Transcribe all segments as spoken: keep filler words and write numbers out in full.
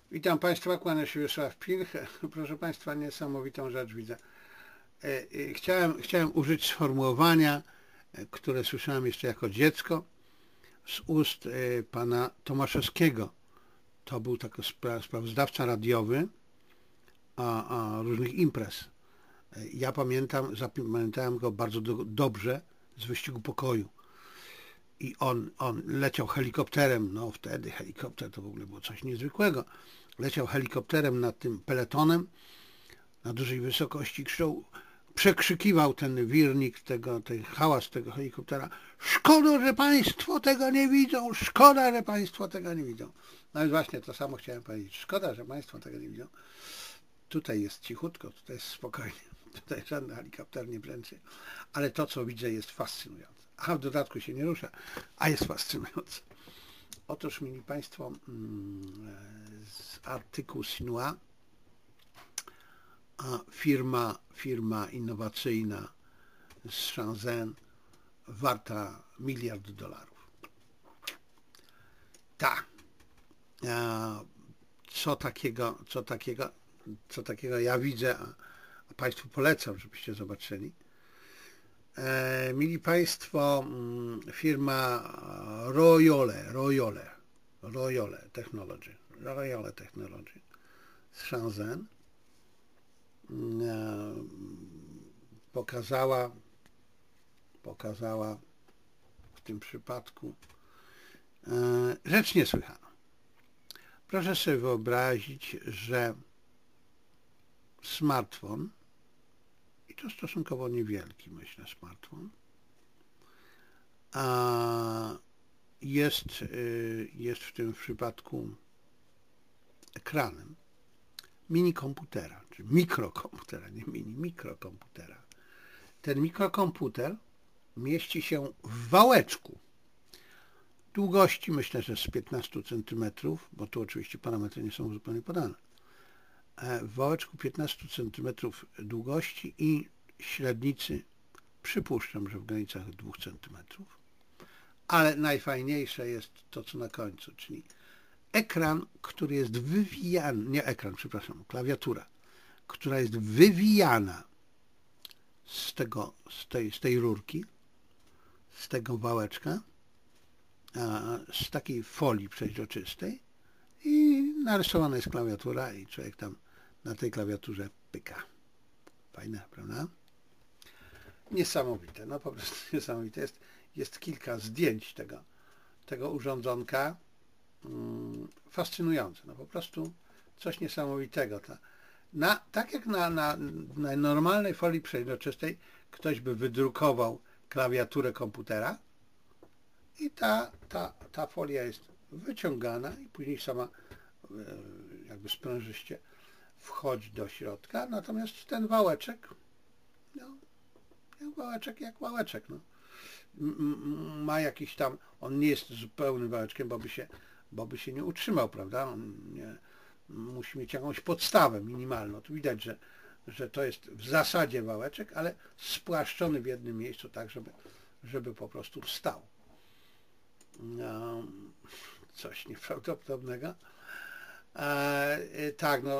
Witam Państwa, kłania się Wiesław Pilch. Proszę Państwa, niesamowitą rzecz widzę. Chciałem, chciałem użyć sformułowania, które słyszałem jeszcze jako dziecko z ust pana Tomaszewskiego. To był taki sprawozdawca radiowy a, a różnych imprez. Ja pamiętam, zapamiętałem go bardzo do, dobrze z Wyścigu Pokoju. I on, on leciał helikopterem, no wtedy helikopter to w ogóle było coś niezwykłego. Leciał helikopterem nad tym peletonem na dużej wysokości, krzyczał, przekrzykiwał ten wirnik, tego, ten hałas tego helikoptera. Szkoda, że Państwo tego nie widzą, szkoda, że Państwo tego nie widzą. No i właśnie to samo chciałem powiedzieć. Szkoda, że Państwo tego nie widzą. Tutaj jest cichutko, tutaj jest spokojnie. Tutaj żaden helikopter nie brzęczy. Ale to, co widzę, jest fascynujące. A w dodatku się nie rusza, a jest fascynujące. Otóż, mili Państwo, z artykułu Sinua, firma, firma innowacyjna z Shenzhen warta miliard dolarów. Tak. Co takiego, co takiego, co takiego ja widzę, a, a Państwu polecam, żebyście zobaczyli. E, mili Państwo, firma Royole, Royole, Royole Technology, Royole Technology z Shenzhen e, pokazała, pokazała w tym przypadku e, rzecz niesłychaną. Proszę sobie wyobrazić, że smartfon, i to stosunkowo niewielki, myślę, smartfon, a jest, jest w tym przypadku ekranem mini komputera, czy mikrokomputera, nie mini, mikrokomputera. Ten mikrokomputer mieści się w wałeczku długości, myślę, że z piętnaście centymetrów, bo tu oczywiście parametry nie są zupełnie podane, w wałeczku piętnaście centymetrów długości i średnicy, przypuszczam, że w granicach dwóch centymetrów. Ale najfajniejsze jest to, co na końcu, czyli ekran, który jest wywijany, nie ekran, przepraszam, klawiatura, która jest wywijana z, tego, z, tej, z tej rurki, z tego wałeczka, z takiej folii przeźroczystej i narysowana jest klawiatura i człowiek tam na tej klawiaturze pyka. Fajne, prawda? Niesamowite, no po prostu niesamowite. Jest, jest kilka zdjęć tego, tego urządzonka. Hmm, fascynujące, no po prostu coś niesamowitego. Ta, na, tak jak na, na, na normalnej folii przeźroczystej ktoś by wydrukował klawiaturę komputera i ta, ta, ta folia jest wyciągana i później sama jakby sprężyście wchodzi do środka, natomiast ten wałeczek, no, jak wałeczek, jak wałeczek, no, ma jakiś tam, on nie jest zupełnym wałeczkiem, bo by się, bo by się nie utrzymał, prawda, on nie, musi mieć jakąś podstawę minimalną, tu widać, że, że to jest w zasadzie wałeczek, ale spłaszczony w jednym miejscu tak, żeby, żeby po prostu wstał. No, coś nieprawdopodobnego. E, tak, no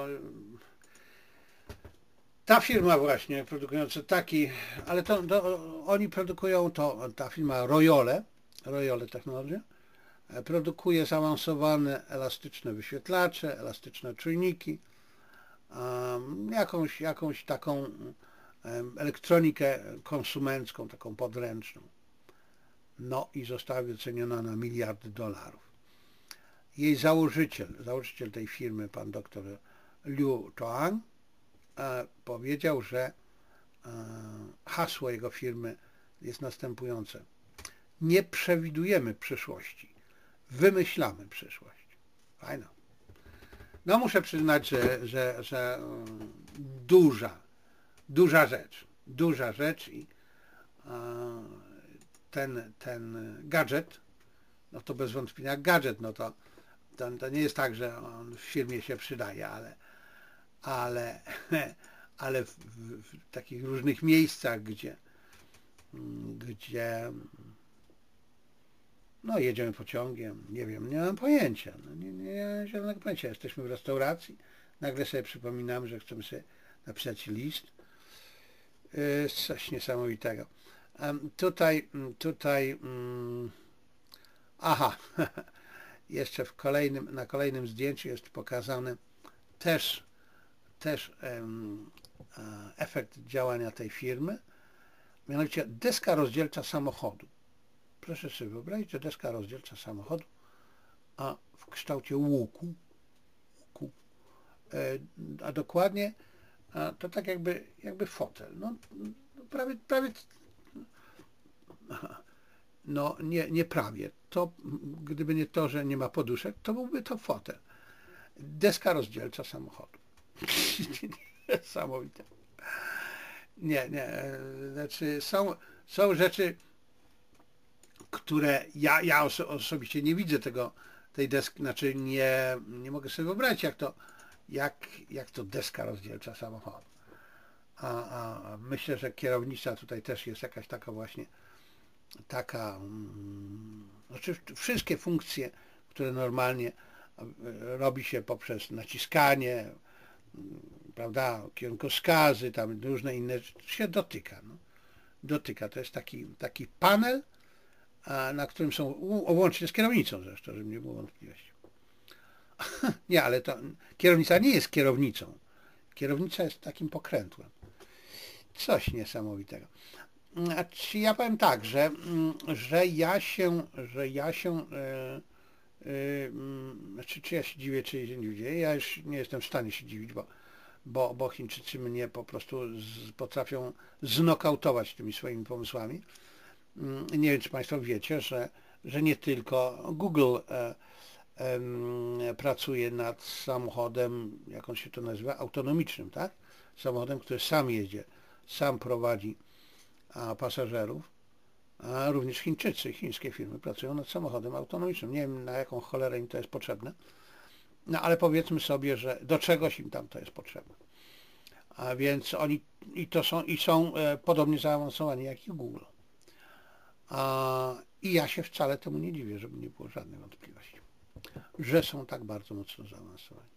ta firma właśnie produkująca taki, ale to, to oni produkują to, ta firma Royole, Royole Technology, produkuje zaawansowane elastyczne wyświetlacze, elastyczne czujniki, um, jakąś, jakąś taką um, elektronikę konsumencką, taką podręczną. No i została wyceniona na miliard dolarów. Jej założyciel, założyciel tej firmy, pan doktor Liu Toang, e, powiedział, że e, hasło jego firmy jest następujące. Nie przewidujemy przyszłości, wymyślamy przyszłość. Fajno. No muszę przyznać, że, że, że duża, duża rzecz, duża rzecz i e, ten, ten gadżet, no to bez wątpienia gadżet, no to To, to nie jest tak, że on w firmie się przydaje, ale, ale, ale w, w, w takich różnych miejscach, gdzie, gdzie No jedziemy pociągiem, nie wiem, nie mam pojęcia, no, nie, nie mam żadnego pojęcia. Jesteśmy w restauracji, nagle sobie przypominamy, że chcemy sobie napisać list. Yy, coś niesamowitego. Um, tutaj, tutaj, um, aha, jeszcze w kolejnym, na kolejnym zdjęciu jest pokazany też, też um, efekt działania tej firmy, mianowicie deska rozdzielcza samochodu. Proszę sobie wyobrazić, że deska rozdzielcza samochodu, a w kształcie łuku, łuku a dokładnie a to tak jakby, jakby fotel. No, prawie, prawie, no nie, nie prawie. To, gdyby nie to, że nie ma poduszek, to byłby to fotel. Deska rozdzielcza samochodu. Niesamowite. Nie, nie, znaczy są, są rzeczy, które ja, ja oso osobiście nie widzę tego, tej deski, znaczy nie, nie mogę sobie wyobrazić, jak to, jak, jak to deska rozdzielcza samochodu. A, a myślę, że kierownica tutaj też jest jakaś taka właśnie, taka, um, znaczy wszystkie funkcje, które normalnie robi się poprzez naciskanie, prawda, kierunkowskazy, tam różne inne rzeczy, się dotyka. No. Dotyka, to jest taki, taki panel, na którym są, łącznie z kierownicą zresztą, żeby nie było wątpliwości. Nie, ale to kierownica nie jest kierownicą. Kierownica jest takim pokrętłem. Coś niesamowitego. Znaczy, ja powiem tak, że, że ja się, że ja się, yy, yy, znaczy, czy ja się dziwię, czy się nie dziwię, ja już nie jestem w stanie się dziwić, bo, bo, bo Chińczycy mnie po prostu z, potrafią znokautować tymi swoimi pomysłami. Nie wiem, czy Państwo wiecie, że, że nie tylko Google e, e, pracuje nad samochodem, jak on się to nazywa, autonomicznym, tak? Samochodem, który sam jedzie, sam prowadzi a, pasażerów, a również Chińczycy, chińskie firmy pracują nad samochodem autonomicznym. Nie wiem, na jaką cholerę im to jest potrzebne, no ale powiedzmy sobie, że do czegoś im tam to jest potrzebne. A więc oni i to są, i są e, podobnie zaawansowani jak i Google. A, I ja się wcale temu nie dziwię, żeby nie było żadnej wątpliwości, że są tak bardzo mocno zaawansowani.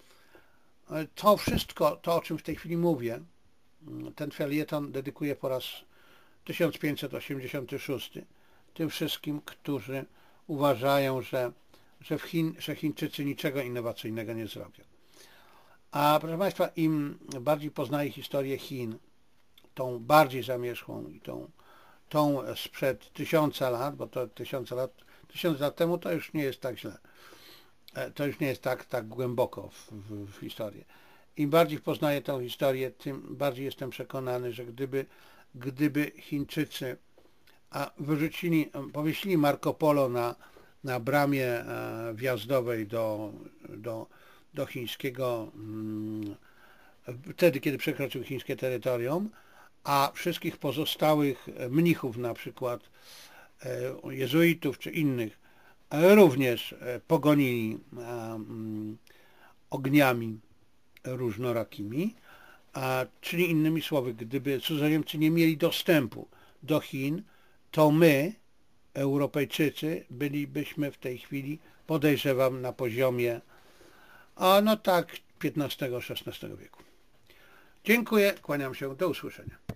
To wszystko, to o czym w tej chwili mówię, ten felieton dedykuję po raz tysiąc pięćset osiemdziesiąty szósty tym wszystkim, którzy uważają, że, że, w Chin, że Chińczycy niczego innowacyjnego nie zrobią. A proszę Państwa, im bardziej poznaję historię Chin, tą bardziej zamierzchłą i tą tą sprzed tysiąca lat, bo to tysiące lat, tysiąc lat temu to już nie jest tak źle. To już nie jest tak, tak głęboko w, w, w historię. Im bardziej poznaję tę historię, tym bardziej jestem przekonany, że gdyby, gdyby Chińczycy a wyrzucili, powiesili Marco Polo na, na bramie wjazdowej do, do, do chińskiego, wtedy kiedy przekroczył chińskie terytorium, a wszystkich pozostałych mnichów, na przykład jezuitów czy innych, również pogonili ogniami różnorakimi, a, czyli innymi słowy, gdyby cudzoziemcy nie mieli dostępu do Chin, to my, Europejczycy, bylibyśmy w tej chwili, podejrzewam, na poziomie, a no tak, piętnastego szesnastego wieku. Dziękuję, kłaniam się, do usłyszenia.